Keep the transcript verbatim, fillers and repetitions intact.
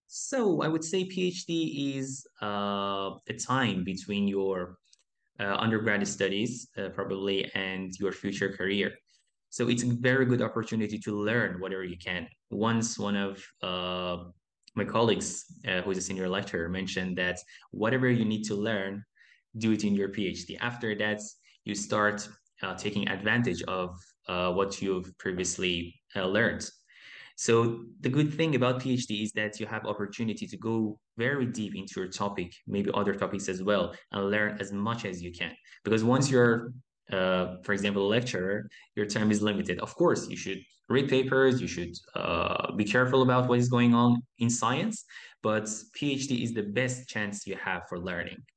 So I would say PhD is uh, a time between your uh, undergraduate studies, uh, probably, and your future career. So it's a very good opportunity to learn whatever you can. Once one of uh, my colleagues, uh, who is a senior lecturer, mentioned that whatever you need to learn, do it in your PhD. After that, you start uh, taking advantage of uh, what you've previously uh, learned. So the good thing about PhD is that you have opportunity to go very deep into your topic, maybe other topics as well, and learn as much as you can. Because once you're, uh, for example, a lecturer, your time is limited. Of course, you should read papers, you should uh, be careful about what is going on in science, but PhD is the best chance you have for learning.